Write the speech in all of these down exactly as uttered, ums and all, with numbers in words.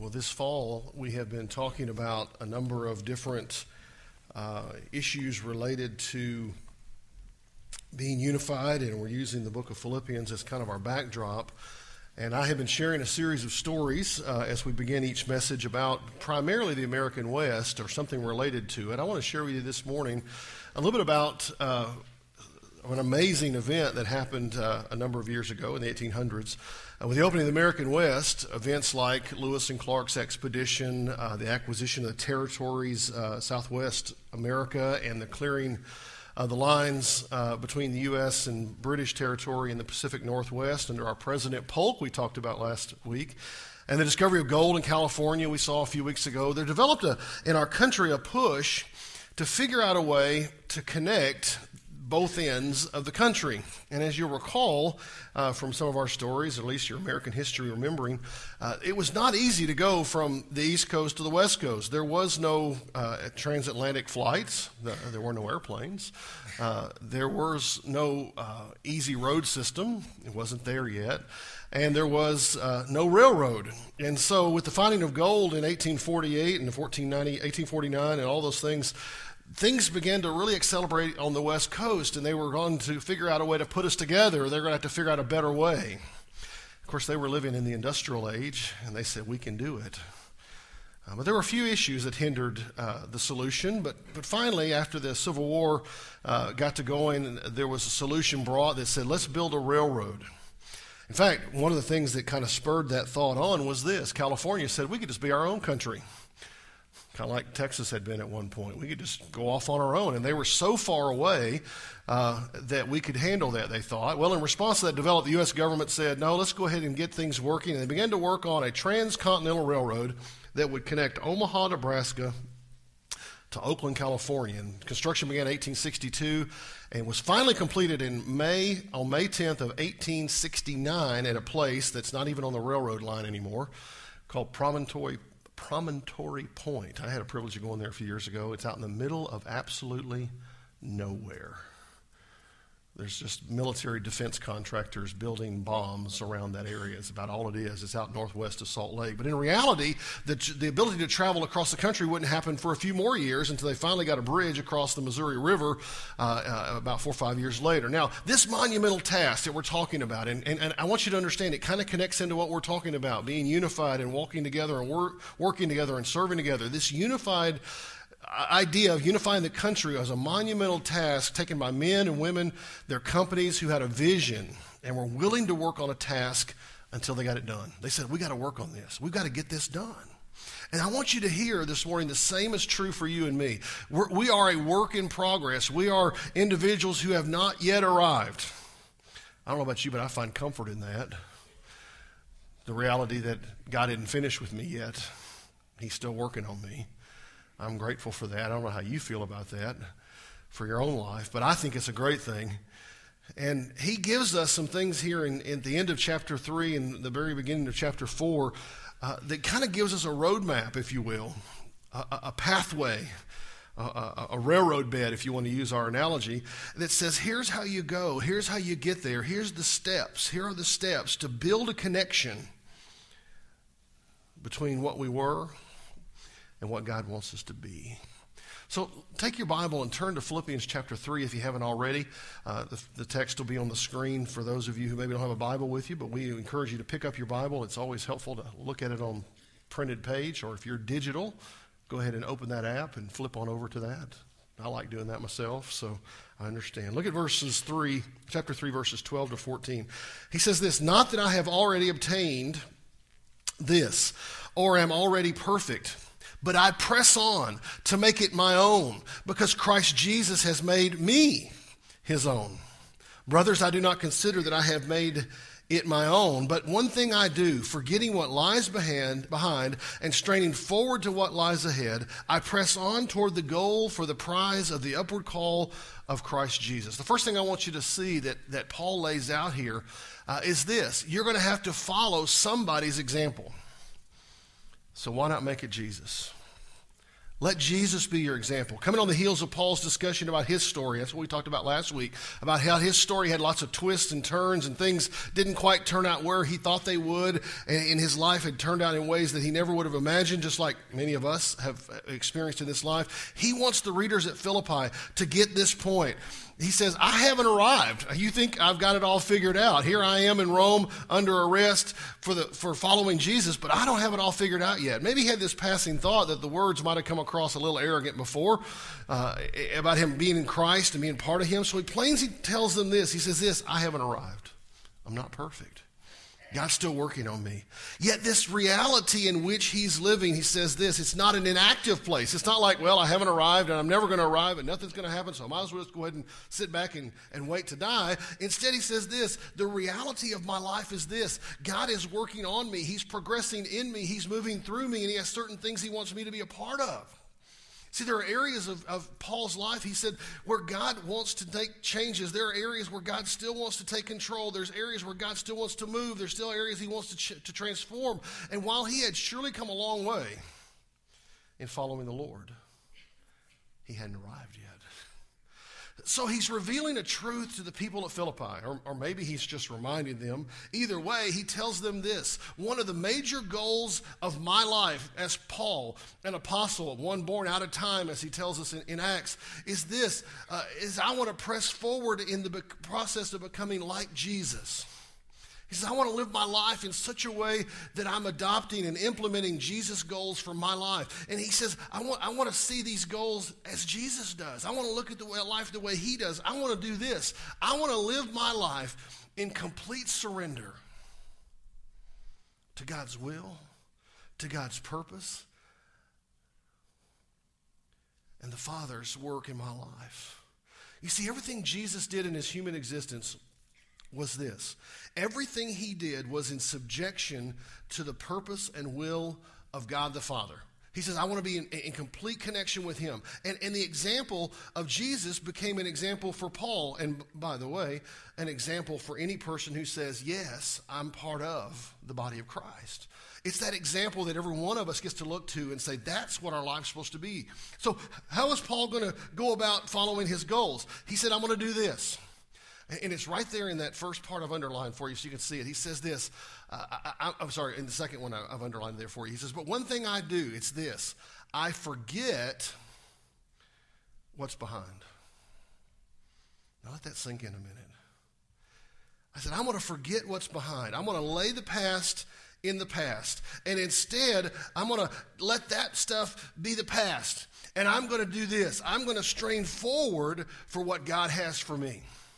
Well, this fall we have been talking about a number of different uh, issues related to being unified, and we're using the book of Philippians as kind of our backdrop. And I have been sharing a series of stories uh, as we begin each message about primarily the American West or something related to it. I want to share with you this morning a little bit about uh, an amazing event that happened uh, a number of years ago in the eighteen hundreds. Uh, with the opening of the American West, events like Lewis and Clark's expedition, uh, the acquisition of the territories, uh, Southwest America, and the clearing of the lines uh, between the U S and British territory in the Pacific Northwest under our President Polk, we talked about last week, and the discovery of gold in California we saw a few weeks ago. There developed a, in our country a push to figure out a way to connect both ends of the country. And as you'll recall uh, from some of our stories, at least your American history remembering, uh, it was not easy to go from the East Coast to the West Coast. There was no uh, transatlantic flights. There were no airplanes. Uh, there was no uh, easy road system. It wasn't there yet. And there was uh, no railroad. And so with the finding of gold in eighteen forty-eight and fourteen ninety, eighteen forty-nine and all those things, things began to really accelerate on the West Coast, and they were going to figure out a way to put us together. They're going to have to figure out a better way. Of course, they were living in the industrial age, and they said, we can do it. Uh, but there were a few issues that hindered uh, the solution, but, but finally, after the Civil War uh, got to going, there was a solution brought that said, let's build a railroad. In fact, one of the things that kind of spurred that thought on was this. California said, we could just be our own country. Kind of like Texas had been at one point. We could just go off on our own. And they were so far away uh, that we could handle that, they thought. Well, in response to that development, the U S government said, no, let's go ahead and get things working. And they began to work on a transcontinental railroad that would connect Omaha, Nebraska to Oakland, California. And construction began in eighteen sixty-two and was finally completed in May, on May tenth of eighteen sixty-nine at a place that's not even on the railroad line anymore, called Promontory Promontory Point. I had a privilege of going there a few years ago. It's out in the middle of absolutely nowhere. There's just military defense contractors building bombs around that area. It's about all it is. It's out northwest of Salt Lake. But in reality, the, the ability to travel across the country wouldn't happen for a few more years until they finally got a bridge across the Missouri River uh, uh, about four or five years later. Now, this monumental task that we're talking about, and, and, and I want you to understand, it kind of connects into what we're talking about, being unified and walking together and work, working together and serving together. This unified idea of unifying the country as a monumental task taken by men and women, their companies who had a vision and were willing to work on a task until they got it done. They said, we got to work on this. We've got to get this done. And I want you to hear this morning the same is true for you and me. We're, we are a work in progress. We are individuals who have not yet arrived. I don't know about you, but I find comfort in that. The reality that God didn't finish with me yet. He's still working on me. I'm grateful for that. I don't know how you feel about that for your own life, but I think it's a great thing. And he gives us some things here in, in the end of chapter three and the very beginning of chapter four uh, that kind of gives us a roadmap, if you will, a, a pathway, a, a, a railroad bed, if you want to use our analogy, that says, here's how you go, here's how you get there, here's the steps, here are the steps to build a connection between what we were and what God wants us to be. So take your Bible and turn to Philippians chapter three if you haven't already. Uh, the, the text will be on the screen for those of you who maybe don't have a Bible with you, but we encourage you to pick up your Bible. It's always helpful to look at it on printed page, or if you're digital, go ahead and open that app and flip on over to that. I like doing that myself, so I understand. Look at verses three, chapter three, verses twelve to fourteen. He says this, not that I have already obtained this, or am already perfect, but I press on to make it my own, because Christ Jesus has made me his own. Brothers, I do not consider that I have made it my own, but one thing I do, forgetting what lies behind, behind and straining forward to what lies ahead, I press on toward the goal for the prize of the upward call of Christ Jesus. The first thing I want you to see that, that Paul lays out here uh, is this. You're going to have to follow somebody's example. So why not make it Jesus? Let Jesus be your example. Coming on the heels of Paul's discussion about his story, that's what we talked about last week, about how his story had lots of twists and turns and things didn't quite turn out where he thought they would, and his life had turned out in ways that he never would have imagined, just like many of us have experienced in this life. He wants the readers at Philippi to get this point. He says, I haven't arrived. You think I've got it all figured out. Here I am in Rome under arrest for the for following Jesus, but I don't have it all figured out yet. Maybe he had this passing thought that the words might have come across a little arrogant before uh, about him being in Christ and being part of him. So he plainly tells them this. He says this, I haven't arrived. I'm not perfect. God's still working on me. Yet this reality in which he's living, he says this, it's not an inactive place. It's not like, well, I haven't arrived and I'm never going to arrive and nothing's going to happen, so I might as well just go ahead and sit back and, and wait to die. Instead, he says this, the reality of my life is this. God is working on me. He's progressing in me. He's moving through me, and he has certain things he wants me to be a part of. See, there are areas of, of Paul's life, he said, where God wants to make changes. There are areas where God still wants to take control. There's areas where God still wants to move. There's still areas he wants to, ch- to transform. And while he had surely come a long way in following the Lord, he hadn't arrived yet. So he's revealing a truth to the people at Philippi, or, or maybe he's just reminding them. Either way, he tells them this. One of the major goals of my life as Paul, an apostle, one born out of time, as he tells us in, in Acts, is this, uh, is I want to press forward in the be- process of becoming like Jesus. He says, I want to live my life in such a way that I'm adopting and implementing Jesus' goals for my life. And he says, I want, I want to see these goals as Jesus does. I want to look at the way, life the way he does. I want to do this. I want to live my life in complete surrender to God's will, to God's purpose, and the Father's work in my life. You see, everything Jesus did in his human existence was this. Everything he did was in subjection to the purpose and will of God the Father. He says, I want to be in, in complete connection with him. And, and the example of Jesus became an example for Paul. And by the way, an example for any person who says, yes, I'm part of the body of Christ. It's that example that every one of us gets to look to and say, that's what our life's supposed to be. So how is Paul going to go about following his goals? He said, I'm going to do this. And it's right there in that first part I've underlined for you so you can see it. He says this, uh, I, I, I'm sorry, in the second one I've underlined there for you. He says, but one thing I do, it's this, I forget what's behind. Now let that sink in a minute. I said, I'm going to forget what's behind. I'm going to lay the past in the past. And instead, I'm going to let that stuff be the past. And I'm going to do this. I'm going to strain forward for what God has for me.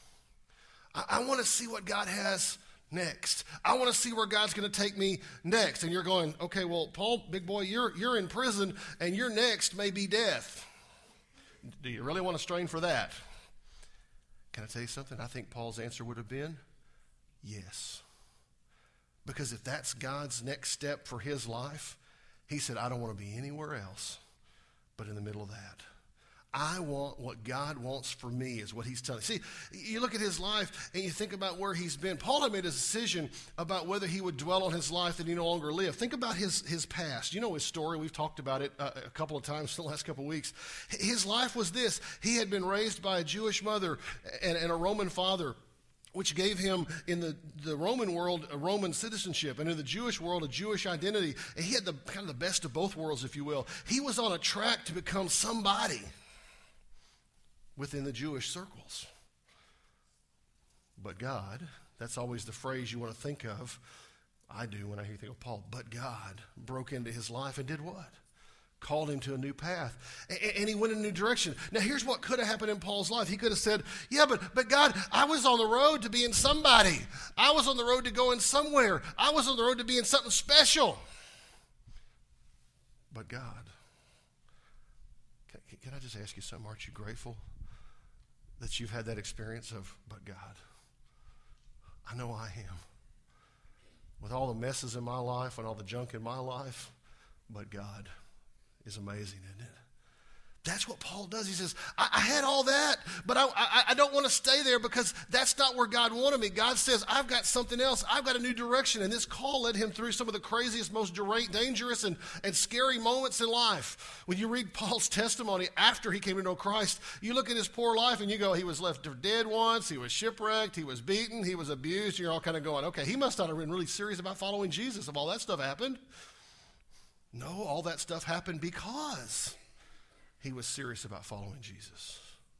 I want to see what God has next. I want to see where God's going to take me next. And you're going, okay, well, Paul, big boy, you're you're in prison, and your next may be death. Do you really want to strain for that? Can I tell you something? I think Paul's answer would have been yes. Because if that's God's next step for his life, he said, I don't want to be anywhere else but in the middle of that. I want what God wants for me is what he's telling. See, you look at his life and you think about where he's been. Paul had made a decision about whether he would dwell on his life that he no longer live. Think about his, his past. You know his story. We've talked about it uh, a couple of times in the last couple of weeks. His life was this. He had been raised by a Jewish mother and, and a Roman father, which gave him, in the, the Roman world, a Roman citizenship, and in the Jewish world, a Jewish identity. And he had the kind of the best of both worlds, if you will. He was on a track to become somebody within the Jewish circles. But God, that's always the phrase you want to think of. I do when I hear think of Paul. But God broke into his life and did what? Called him to a new path. And, and he went in a new direction. Now here's what could have happened in Paul's life. He could have said, yeah, but, but God, I was on the road to being somebody. I was on the road to going somewhere. I was on the road to being something special. But God, can, can I just ask you something? Aren't you grateful that you've had that experience of, but God? I know I am. With all the messes in my life and all the junk in my life, but God is amazing, isn't it? That's what Paul does. He says, I, I had all that, but I, I, I don't want to stay there because that's not where God wanted me. God says, I've got something else. I've got a new direction. And this call led him through some of the craziest, most dangerous and, and scary moments in life. When you read Paul's testimony after he came to know Christ, you look at his poor life and you go, he was left for dead once, he was shipwrecked, he was beaten, he was abused. You're all kind of going, okay, he must not have been really serious about following Jesus if all that stuff happened. No, all that stuff happened because he was serious about following Jesus.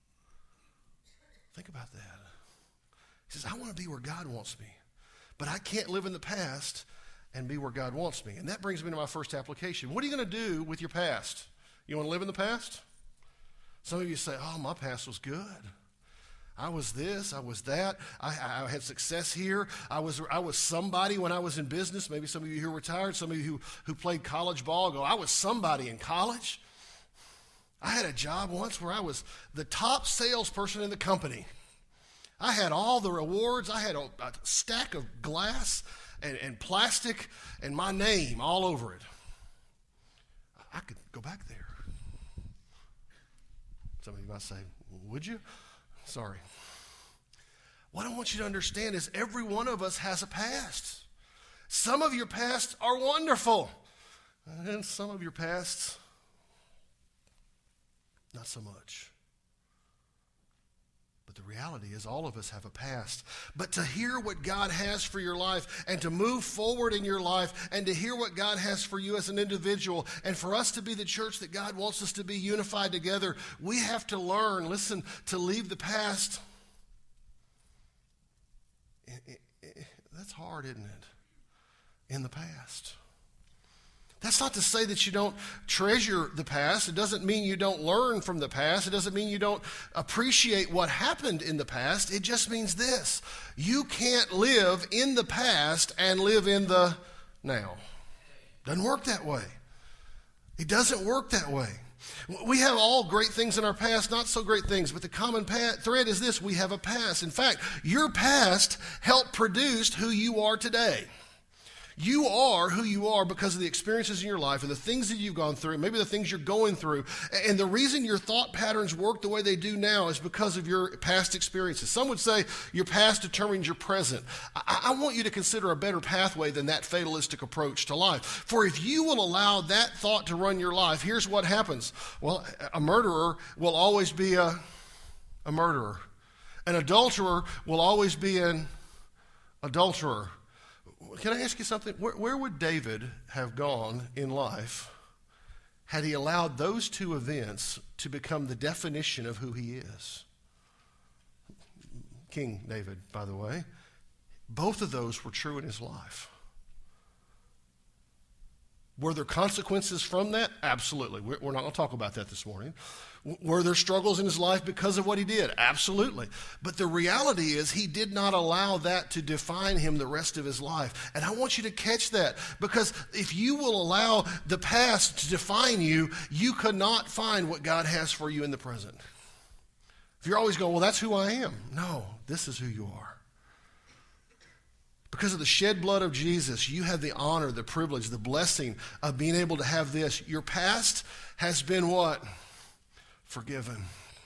Think about that. He says, I want to be where God wants me, but I can't live in the past and be where God wants me. And that brings me to my first application. What are you going to do with your past? You want to live in the past? Some of you say, oh, my past was good. I was this, I was that. I, I had success here. I was I was somebody when I was in business. Maybe some of you who are retired, some of you who, who played college ball go, I was somebody in college. I had a job once where I was the top salesperson in the company. I had all the rewards. I had a, a stack of glass and, and plastic and my name all over it. I could go back there. Some of you might say, would you? Sorry. What I want you to understand is every one of us has a past. Some of your pasts are wonderful, and some of your pasts, not so much. But the reality is all of us have a past. But to hear what God has for your life and to move forward in your life and to hear what God has for you as an individual and for us to be the church that God wants us to be unified together, we have to learn, listen, to leave the past. It, it, it, that's hard, isn't it? In the past. That's not to say that you don't treasure the past. It doesn't mean you don't learn from the past. It doesn't mean you don't appreciate what happened in the past. It just means this. You can't live in the past and live in the now. Doesn't work that way. It doesn't work that way. We have all great things in our past, not so great things, but the common pa- thread is this: we have a past. In fact, your past helped produce who you are today. You are who you are because of the experiences in your life and the things that you've gone through, and maybe the things you're going through. And the reason your thought patterns work the way they do now is because of your past experiences. Some would say your past determines your present. I, I want you to consider a better pathway than that fatalistic approach to life. For if you will allow that thought to run your life, here's what happens. Well, a murderer will always be a, a murderer. An adulterer will always be an adulterer. Can I ask you something? Where, where would David have gone in life had he allowed those two events to become the definition of who he is? King David, by the way, both of those were true in his life. Were there consequences from that? Absolutely. We're, we're not going to talk about that this morning. Were there struggles in his life because of what he did? Absolutely. But the reality is he did not allow that to define him the rest of his life. And I want you to catch that, because if you will allow the past to define you, you could not find what God has for you in the present. If you're always going, well, that's who I am. No, this is who you are. Because of the shed blood of Jesus, you have the honor, the privilege, the blessing of being able to have this. Your past has been what? Forgiven.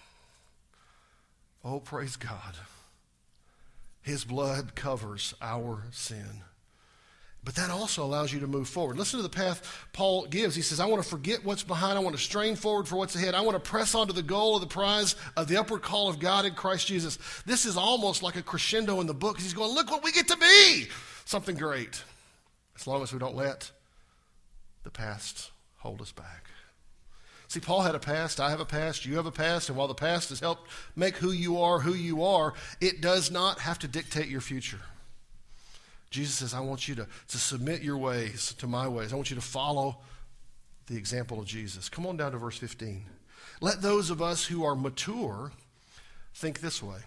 Oh, praise God. His blood covers our sin. But that also allows you to move forward. Listen to the path Paul gives. He says, I want to forget what's behind. I want to strain forward for what's ahead. I want to press on to the goal of the prize of the upward call of God in Christ Jesus. This is almost like a crescendo in the book. He's going, look what we get to be. Something great. As long as we don't let the past hold us back. See, Paul had a past, I have a past, you have a past, and while the past has helped make who you are who you are, it does not have to dictate your future. Jesus says, I want you to, to submit your ways to my ways. I want you to follow the example of Jesus. Come on down to verse fifteen. Let those of us who are mature think this way.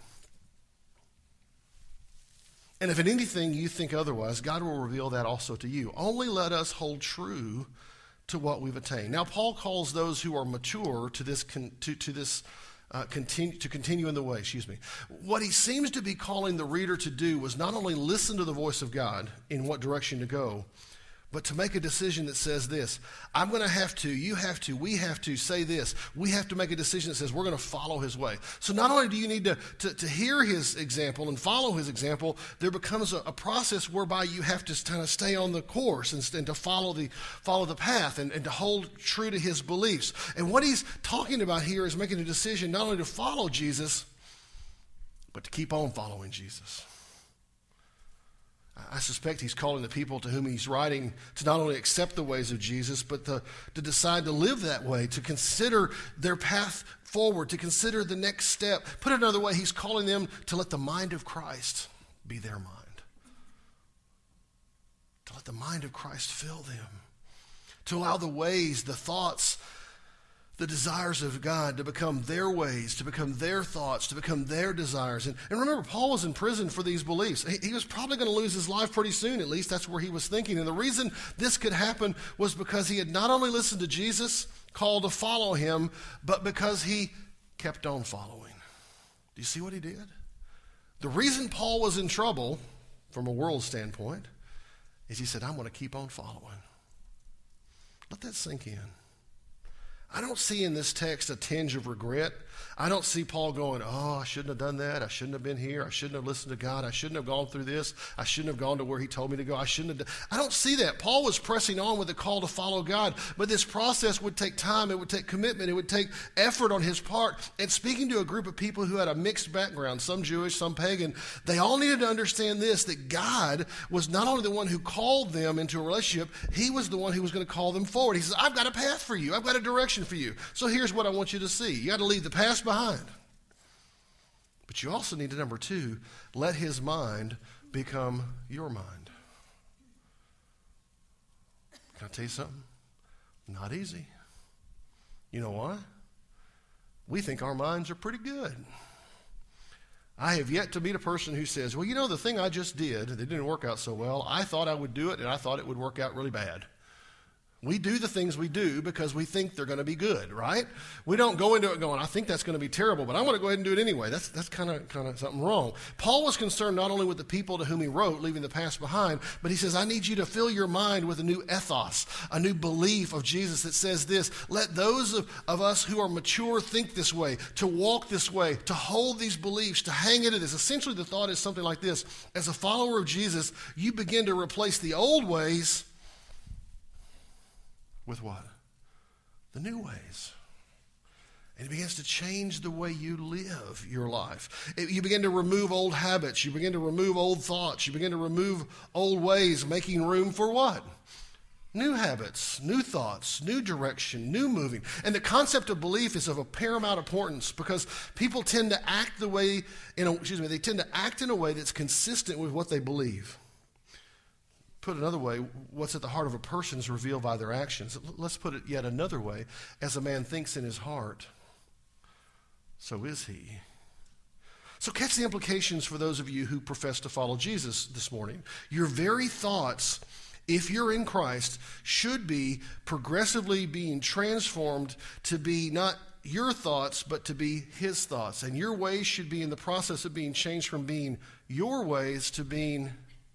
And if in anything you think otherwise, God will reveal that also to you. Only let us hold true to what we've attained. Now, Paul calls those who are mature to this con, to, to this uh, continue to continue in the way. Excuse me. What he seems to be calling the reader to do was not only listen to the voice of God in what direction to go, but to make a decision that says this: I'm going to have to, you have to, we have to say this. We have to make a decision that says we're going to follow his way. So not only do you need to, to, to hear his example and follow his example, there becomes a, a process whereby you have to kind of stay on the course and, and to follow the follow the path and, and to hold true to his beliefs. And what he's talking about here is making a decision not only to follow Jesus, but to keep on following Jesus. I suspect he's calling the people to whom he's writing to not only accept the ways of Jesus, but to, to decide to live that way, to consider their path forward, to consider the next step. Put it another way, he's calling them to let the mind of Christ be their mind. To let the mind of Christ fill them. To allow the ways, the thoughts, the desires of God to become their ways, to become their thoughts, to become their desires. And, and remember, Paul was in prison for these beliefs. He, he was probably going to lose his life pretty soon, at least that's where he was thinking. And the reason this could happen was because he had not only listened to Jesus, called to follow him, but because he kept on following. Do you see what he did? The reason Paul was in trouble, from a world standpoint, is he said, I'm going to keep on following. Let that sink in. I don't see in this text a tinge of regret. I don't see Paul going, oh, I shouldn't have done that. I shouldn't have been here. I shouldn't have listened to God. I shouldn't have gone through this. I shouldn't have gone to where he told me to go. I shouldn't have done. I don't see that. Paul was pressing on with the call to follow God, but this process would take time. It would take commitment. It would take effort on his part. And speaking to a group of people who had a mixed background, some Jewish, some pagan, they all needed to understand this, that God was not only the one who called them into a relationship, he was the one who was going to call them forward. He says, I've got a path for you. I've got a direction for you. So here's what I want you to see. You got to leave the past behind. But you also need to, number two, let his mind become your mind. Can I tell you something? Not easy. You know why? We think our minds are pretty good. I have yet to meet a person who says, well, you know, the thing I just did, that didn't work out so well, I thought I would do it, and I thought it would work out really bad. We do the things we do because we think they're going to be good, right? We don't go into it going, I think that's going to be terrible, but I'm going to go ahead and do it anyway. That's that's kind of kind of something wrong. Paul was concerned not only with the people to whom he wrote, leaving the past behind, but he says, I need you to fill your mind with a new ethos, a new belief of Jesus that says this: let those of, of us who are mature think this way, to walk this way, to hold these beliefs, to hang into this. Essentially, the thought is something like this: as a follower of Jesus, you begin to replace the old ways with what? The new ways. And it begins to change the way you live your life. It, you begin to remove old habits. You begin to remove old thoughts. You begin to remove old ways, making room for what? New habits, new thoughts, new direction, new moving. And the concept of belief is of a paramount importance because people tend to act the way, in a, excuse me, they tend to act in a way that's consistent with what they believe. Put another way, what's at the heart of a person is revealed by their actions. Let's put it yet another way. As a man thinks in his heart, so is he. So catch the implications for those of you who profess to follow Jesus this morning. Your very thoughts, if you're in Christ, should be progressively being transformed to be not your thoughts, but to be his thoughts. And your ways should be in the process of being changed from being your ways to being,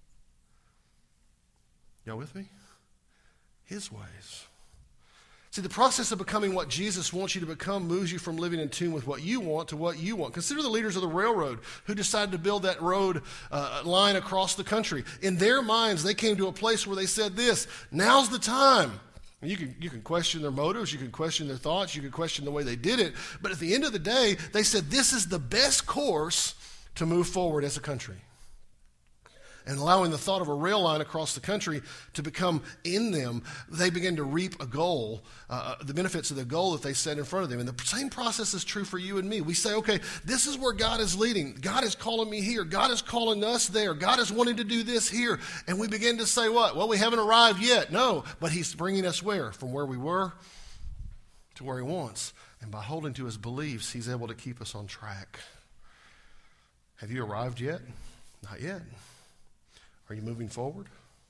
y'all with me? His ways. See, the process of becoming what Jesus wants you to become moves you from living in tune with what you want to what you want. Consider the leaders of the railroad who decided to build that road uh, line across the country. In their minds, they came to a place where they said this: now's the time. And you can, you can question their motives, you can question their thoughts, you can question the way they did it, but at the end of the day, they said this is the best course to move forward as a country. And allowing the thought of a rail line across the country to become in them, they begin to reap a goal, uh, the benefits of the goal that they set in front of them. And the same process is true for you and me. We say, okay, this is where God is leading. God is calling me here. God is calling us there. God is wanting to do this here. And we begin to say what? Well, we haven't arrived yet. No, but he's bringing us where? From where we were to where he wants. And by holding to his beliefs, he's able to keep us on track. Have you arrived yet? Not yet. Are you moving forward?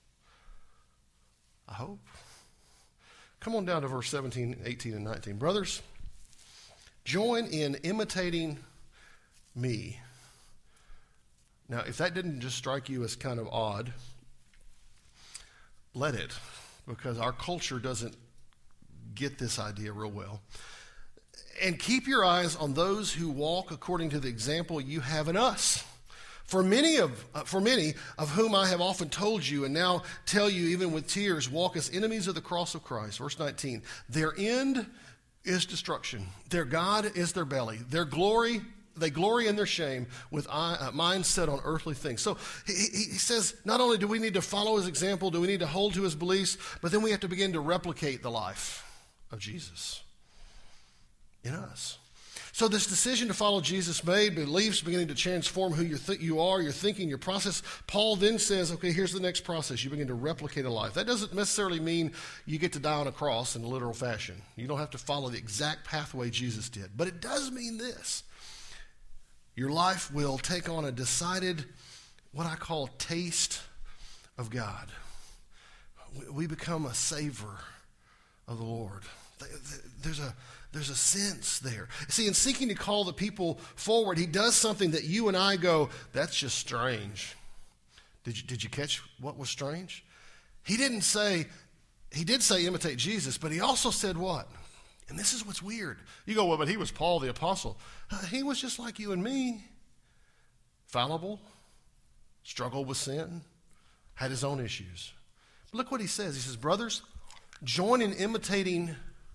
I hope. Come on down to verse seventeen, eighteen, and nineteen. Brothers, join in imitating me. Now, if that didn't just strike you as kind of odd, let it, because our culture doesn't get this idea real well. And keep your eyes on those who walk according to the example you have in us. For many of uh, for many of whom I have often told you, and now tell you even with tears, walk as enemies of the cross of Christ. Verse nineteen, their end is destruction. Their God is their belly. Their glory, they glory in their shame with eye, uh, minds set on earthly things. So he, he says, not only do we need to follow his example, do we need to hold to his beliefs, but then we have to begin to replicate the life of Jesus in us. So this decision to follow Jesus made, beliefs beginning to transform who you th- you are, your thinking, your process. Paul then says, okay, here's the next process. You begin to replicate a life. That doesn't necessarily mean you get to die on a cross in a literal fashion. You don't have to follow the exact pathway Jesus did. But it does mean this. Your life will take on a decided, what I call taste of God. We become a savor of the Lord. There's a There's a sense there. See, in seeking to call the people forward, he does something that you and I go, that's just strange. Did you, did you catch what was strange? He didn't say, he did say imitate Jesus, but he also said what? And this is what's weird. You go, well, but he was Paul the apostle. Uh, he was just like you and me. Fallible, struggled with sin, had his own issues. But look what he says. He says, brothers, join in imitating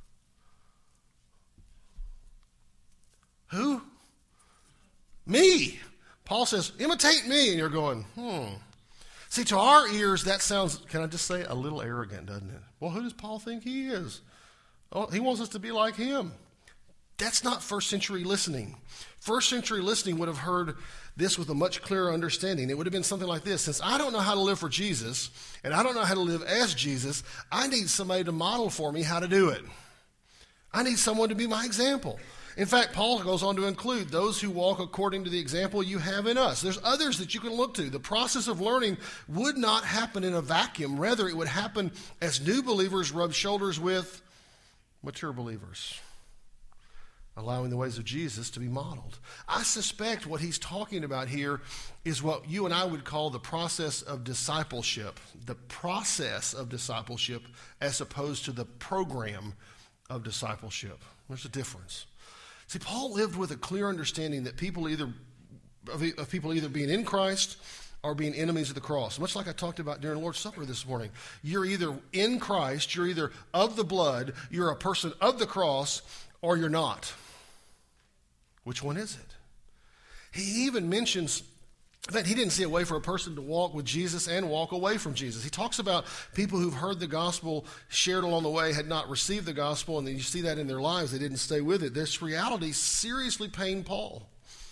who? Me. Paul says, imitate me. And you're going, hmm. See, to our ears, that sounds, can I just say, a little arrogant, doesn't it? Well, who does Paul think he is? Oh, he wants us to be like him. That's not first century listening. First century listening would have heard this with a much clearer understanding. It would have been something like this. Since I don't know how to live for Jesus, and I don't know how to live as Jesus, I need somebody to model for me how to do it. I need someone to be my example. In fact, Paul goes on to include those who walk according to the example you have in us. There's others that you can look to. The process of learning would not happen in a vacuum. Rather, it would happen as new believers rub shoulders with mature believers, allowing the ways of Jesus to be modeled. I suspect what he's talking about here is what you and I would call the process of discipleship. The process of discipleship as opposed to the program of discipleship. There's a difference. See, Paul lived with a clear understanding that people either of, of people either being in Christ or being enemies of the cross. Much like I talked about during Lord's Supper this morning. You're either in Christ, you're either of the blood, you're a person of the cross, or you're not. Which one is it? He even mentions that he didn't see a way for a person to walk with Jesus and walk away from Jesus. He talks about people who've heard the gospel shared along the way, had not received the gospel, and then you see that in their lives. They didn't stay with it. This reality seriously pained Paul.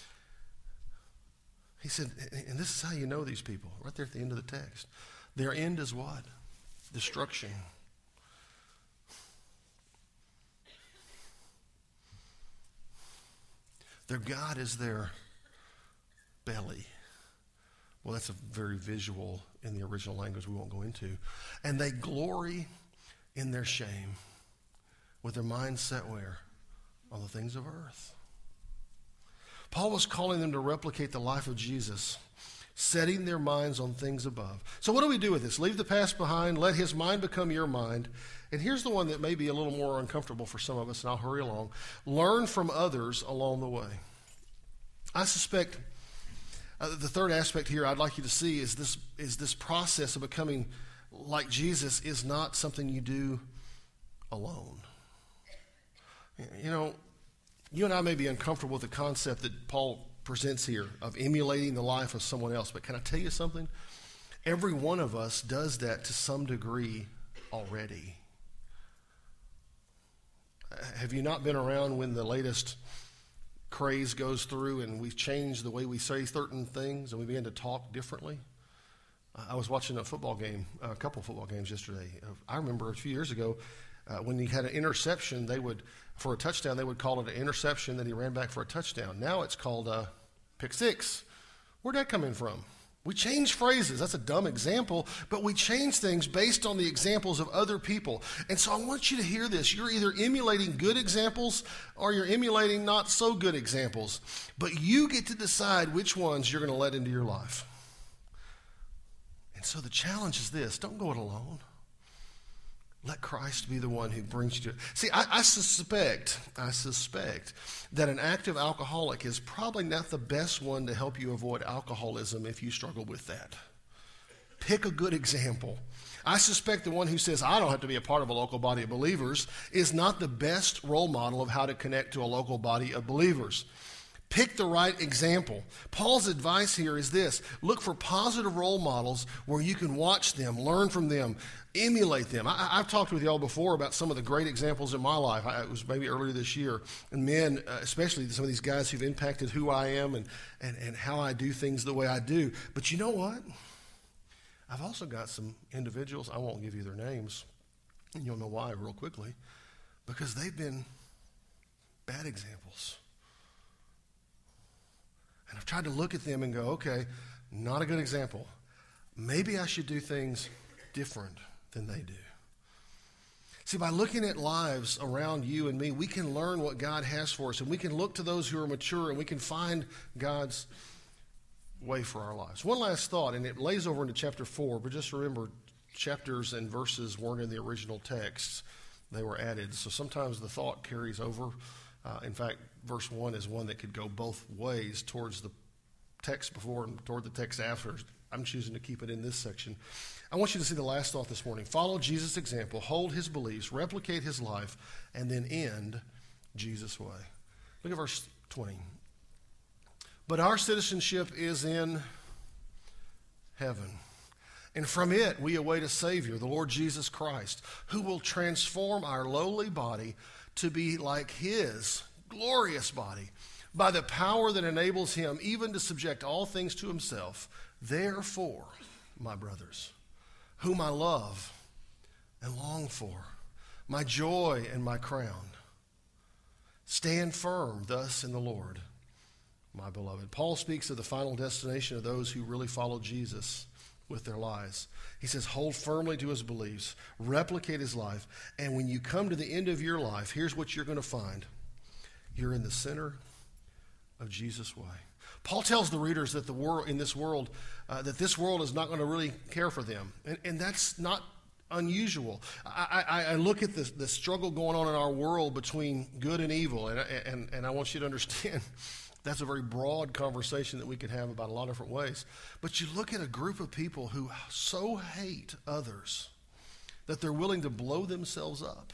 He said, and this is how you know these people, right there at the end of the text. Their end is what? Destruction. Their God is their belly. Well, that's a very visual in the original language we won't go into. And they glory in their shame with their minds set where? On the things of earth. Paul was calling them to replicate the life of Jesus, setting their minds on things above. So what do we do with this? Leave the past behind, let his mind become your mind. And here's the one that may be a little more uncomfortable for some of us, and I'll hurry along. Learn from others along the way. I suspect uh, the third aspect here I'd like you to see is this, is this process of becoming like Jesus is not something you do alone. You know, you and I may be uncomfortable with the concept that Paul presents here of emulating the life of someone else, but can I tell you something? Every one of us does that to some degree already. Have you not been around when the latest craze goes through and we change the way we say certain things and we begin to talk differently? I was watching a football game, a couple football games yesterday. I remember a few years ago uh, when he had an interception, they would, for a touchdown, they would call it an interception, then he ran back for a touchdown. Now it's called a pick six. Where'd that come in from? We change phrases. That's a dumb example, but we change things based on the examples of other people. And so I want you to hear this. You're either emulating good examples or you're emulating not so good examples. But you get to decide which ones you're going to let into your life. And so the challenge is this. Don't go it alone. let Christ be the one who brings you to it. See, I, I suspect, I suspect that an active alcoholic is probably not the best one to help you avoid alcoholism if you struggle with that. Pick a good example. I suspect the one who says, I don't have to be a part of a local body of believers, is not the best role model of how to connect to a local body of believers. Pick the right example. Paul's advice here is this: look for positive role models where you can watch them, learn from them, emulate them. I, I've talked with y'all before about some of the great examples in my life. I, it was maybe earlier this year, and men, uh, especially some of these guys who've impacted who I am and, and, and how I do things the way I do. But you know what? I've also got some individuals, I won't give you their names, and you'll know why real quickly, because they've been bad examples. And I've tried to look at them and go, okay, not a good example. Maybe I should do things different than they do. See, by looking at lives around you and me, we can learn what God has for us, and we can look to those who are mature, and we can find God's way for our lives. One last thought, and it lays over into chapter four, but just remember, chapters and verses weren't in the original text. They were added. So sometimes the thought carries over. Uh, in fact, verse one is one that could go both ways, towards the text before and toward the text after. I'm choosing to keep it in this section. I want you to see the last thought this morning. Follow Jesus' example, hold his beliefs, replicate his life, and then end Jesus' way. Look at verse twenty. But our citizenship is in heaven, and from it we await a Savior, the Lord Jesus Christ, who will transform our lowly body to be like his glorious body by the power that enables him even to subject all things to himself. Therefore, my brothers, whom I love and long for, my joy and my crown, stand firm thus in the Lord, my beloved. Paul speaks of the final destination of those who really follow Jesus with their lives. He says, hold firmly to his beliefs, replicate his life, and when you come to the end of your life, here's what you're going to find. You're in the center of Jesus' way. Paul tells the readers that the world in this world, uh, that this world is not going to really care for them, and, and that's not unusual. I, I, I look at the, the struggle going on in our world between good and evil, and, and, and I want you to understand that's a very broad conversation that we could have about a lot of different ways. But you look at a group of people who so hate others that they're willing to blow themselves up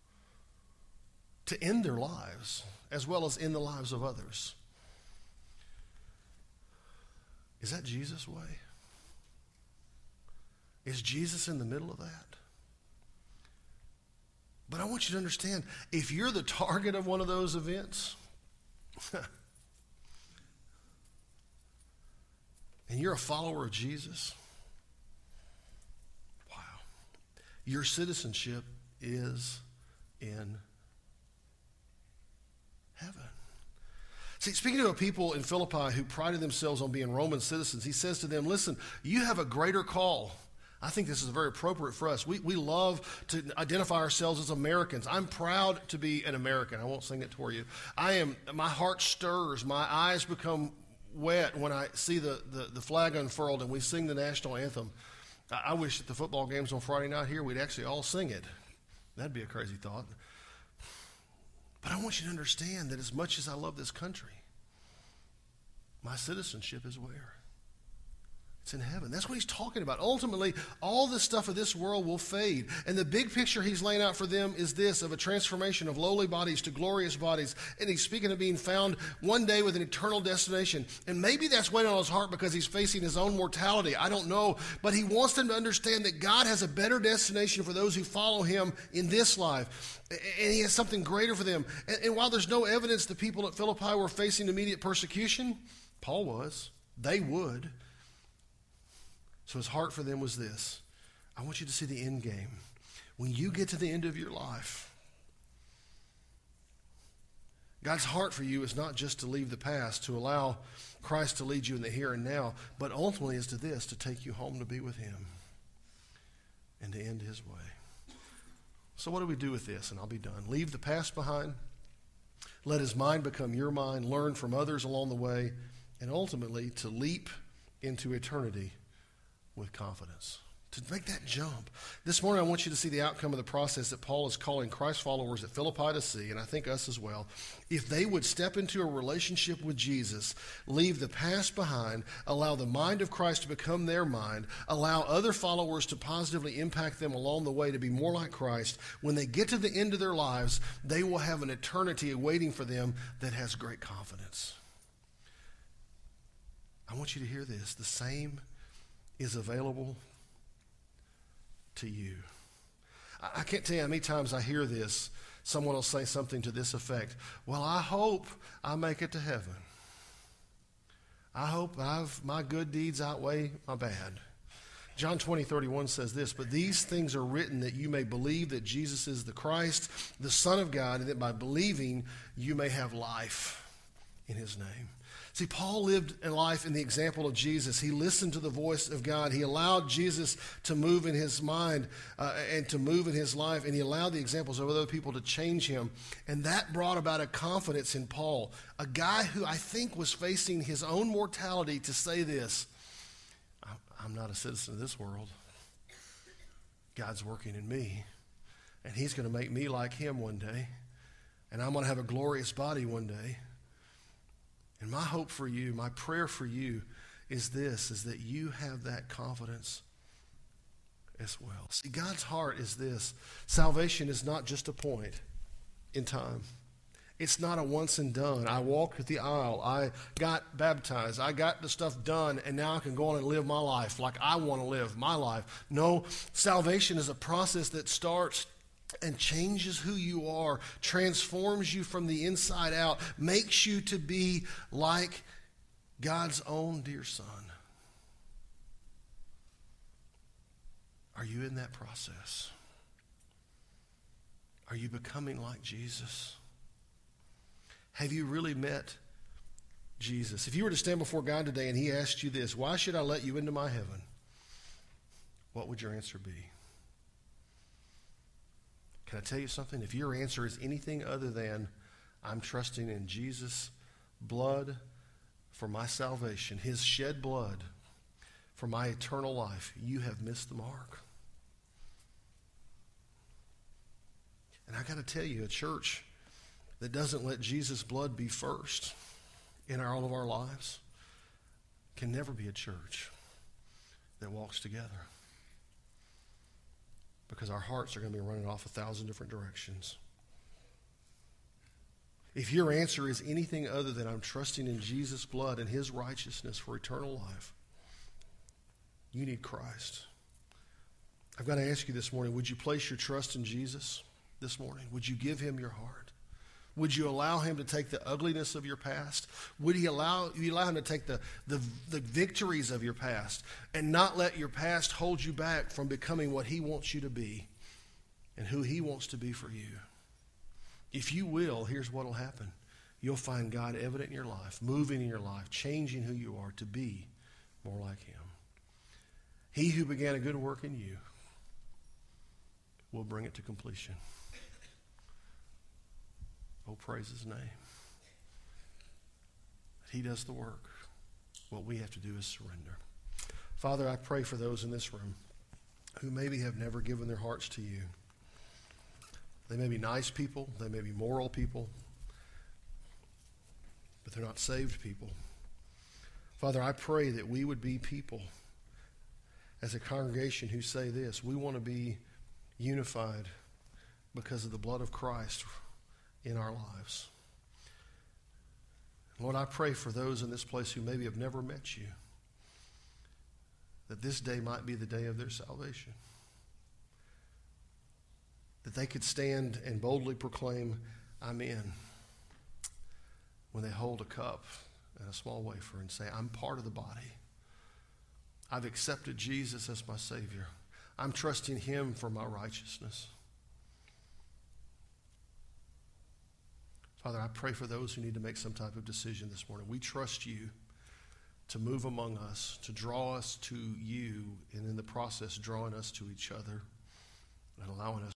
to end their lives as well as in the lives of others. Is that Jesus' way? Is Jesus in the middle of that? But I want you to understand, if you're the target of one of those events, and you're a follower of Jesus, wow, your citizenship is in heaven. See, speaking to a people in Philippi who prided themselves on being Roman citizens, he says to them, listen, you have a greater call. I think this is very appropriate for us. We, we love to identify ourselves as Americans. I'm proud to be an American. I won't sing it for you. I am, my heart stirs, my eyes become wet when I see the, the, the flag unfurled and we sing the national anthem. I, I wish at the football games on Friday night here we'd actually all sing it. That'd be a crazy thought. But I want you to understand that as much as I love this country, my citizenship is where? It's in heaven. That's what he's talking about. Ultimately, all the stuff of this world will fade. And the big picture he's laying out for them is this, of a transformation of lowly bodies to glorious bodies. And he's speaking of being found one day with an eternal destination. And maybe that's weighing on his heart because he's facing his own mortality. I don't know. But he wants them to understand that God has a better destination for those who follow him in this life. And he has something greater for them. And, and while there's no evidence the people at Philippi were facing immediate persecution, Paul was. They would. So his heart for them was this. I want you to see the end game. When you get to the end of your life, God's heart for you is not just to leave the past, to allow Christ to lead you in the here and now, but ultimately is to this, to take you home to be with him and to end his way. So what do we do with this? And I'll be done. Leave the past behind. Let his mind become your mind. Learn from others along the way. And ultimately to leap into eternity with confidence. To make that jump. This morning, I want you to see the outcome of the process that Paul is calling Christ followers at Philippi to see, and I think us as well. If they would step into a relationship with Jesus, leave the past behind, allow the mind of Christ to become their mind, allow other followers to positively impact them along the way to be more like Christ, when they get to the end of their lives, they will have an eternity waiting for them that has great confidence. I want you to hear this. The same is available to you. I can't tell you how many times I hear this. Someone will say something to this effect. Well, I hope I make it to heaven. I hope I've, my good deeds outweigh my bad. John twenty, thirty-one says this, but these things are written that you may believe that Jesus is the Christ, the Son of God, and that by believing you may have life in his name. See, Paul lived a life in the example of Jesus. He listened to the voice of God. He allowed Jesus to move in his mind uh, and to move in his life, and he allowed the examples of other people to change him. And that brought about a confidence in Paul, a guy who I think was facing his own mortality, to say this, I'm not a citizen of this world. God's working in me, and he's going to make me like him one day, and I'm going to have a glorious body one day. And my hope for you, my prayer for you is this, is that you have that confidence as well. See, God's heart is this. Salvation is not just a point in time. It's not a once and done. I walked the aisle. I got baptized. I got the stuff done, and now I can go on and live my life like I want to live my life. No, salvation is a process that starts and changes who you are, transforms you from the inside out, makes you to be like God's own dear Son. Are you in that process? Are you becoming like Jesus? Have you really met Jesus? If you were to stand before God today and he asked you this, why should I let you into my heaven? What would your answer be? Can I tell you something? If your answer is anything other than, I'm trusting in Jesus' blood for my salvation, his shed blood for my eternal life, you have missed the mark. And I got to tell you, a church that doesn't let Jesus' blood be first in all of our lives can never be a church that walks together. Because our hearts are going to be running off a thousand different directions. If your answer is anything other than I'm trusting in Jesus' blood and his righteousness for eternal life, you need Christ. I've got to ask you this morning, would you place your trust in Jesus this morning? Would you give him your heart? Would you allow him to take the ugliness of your past? Would he allow you allow him to take the, the, the victories of your past and not let your past hold you back from becoming what he wants you to be and who he wants to be for you? If you will, here's what will happen. You'll find God evident in your life, moving in your life, changing who you are to be more like him. He who began a good work in you will bring it to completion. Oh, praise his name. He does the work. What we have to do is surrender. Father, I pray for those in this room who maybe have never given their hearts to you. They may be nice people. They may be moral people. But they're not saved people. Father, I pray that we would be people as a congregation who say this. We want to be unified because of the blood of Christ in our lives. Lord, I pray for those in this place who maybe have never met you, that this day might be the day of their salvation, that they could stand and boldly proclaim, I'm in, when they hold a cup and a small wafer and say, I'm part of the body. I've accepted Jesus as my Savior. I'm trusting him for my righteousness. Father, I pray for those who need to make some type of decision this morning. We trust you to move among us, to draw us to you, and in the process, drawing us to each other and allowing us